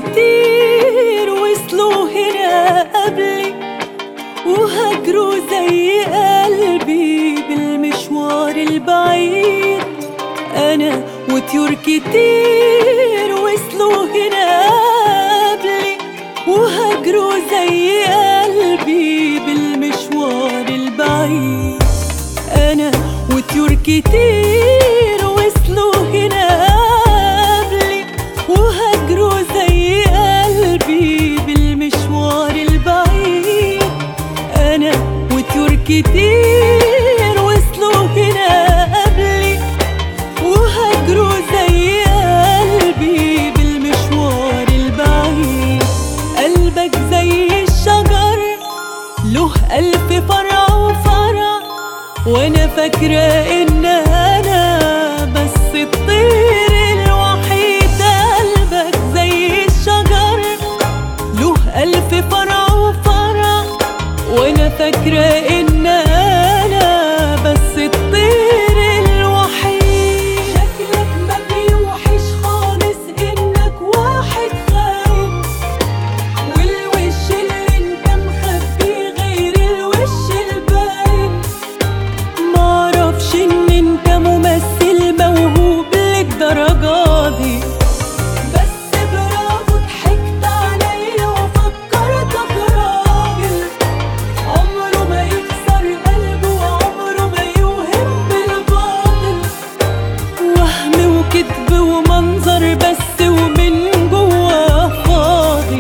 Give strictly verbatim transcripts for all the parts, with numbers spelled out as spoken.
كتير وصلوا هنا قبلي وهجروا زي قلبي بالمشوار البعيد. أنا وطيور كتير وصلوا هنا قبلي وهجروا زي قلبي بالمشوار البعيد. أنا وطيور كتير وصلوا هنا قبلي وهجروا زي قلبي بالمشوار البعيد. أنا وطيور كتير وصلوا هنا قبلي وهجروا زي قلبي بالمشوار البعيد. قلبك زي الشجر له ألف فرع وفرع، وأنا فاكرة إن أنا بس الطير الوحيد. قلبك زي الشجر له ألف فرع وفرع، وأنا فاكرة إن أنا بس الطير الوحيد. شكلك ما بيوحش خالص إنك واحد خاين، والوش اللي انت مخبيه غير الوش الباين. معرفش إن انت ممثل موهوب للدرجة دي، بس برافو ضحكت عليا وفكرتك راجل عمره ما يكسر قلبه وعمره ما يوهم بالباطل. وهم وكذب ومنظر بس ومن جواه فاضي.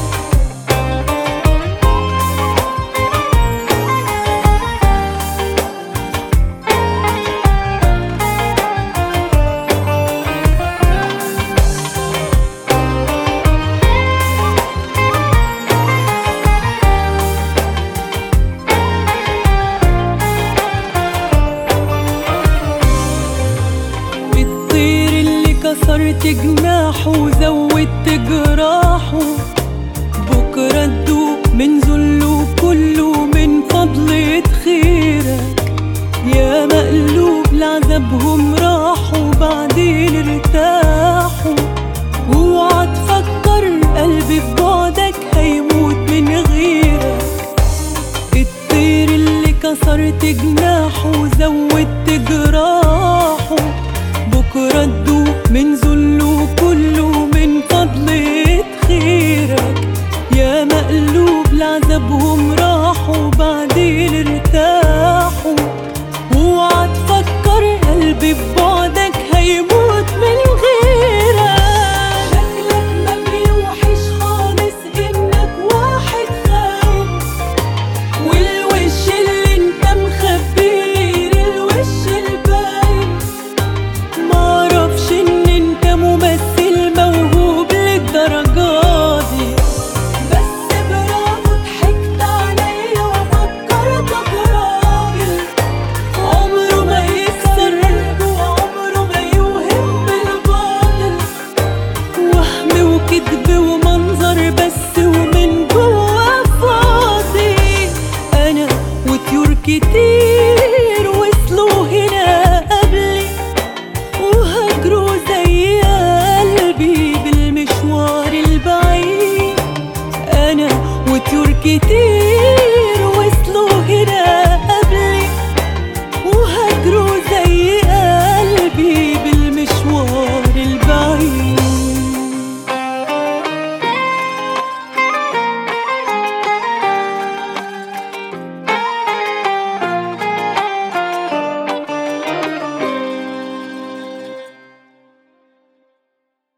الطير اللي كسرت جناحه وزودت جراحه، بكرة تدوق من ذله كله من فضلة خيرك. يا مقلوب لعذابهم راحوا بعدين ارتاحوا. اوعى تفكر قلبي في بعدك هيموت من غيرك. الطير اللي كسرت جناحه وزودت جراحه، بكرة تدوق من ذله كله من فضلة خيرك. يا مقلوب لعذابهم راحوا بعدين ارتاحوا. اوعى تفكر قلبي في بعدك هيموت من غيرك. شكلك ما بيوحش خالص إنك واحد خاين، والوش اللي انت مخبيه غير الوش الباين. معرفش إن انت ممثل موهوب للدرجة دي، بس برافو ضحكت عليا وفكرتك راجل عمره ما يكسر قلبه وعمره ما يوهم بالباطل. وهم وكذب ومنظر بس ومن جواه فاضي. أنا وطيور كتير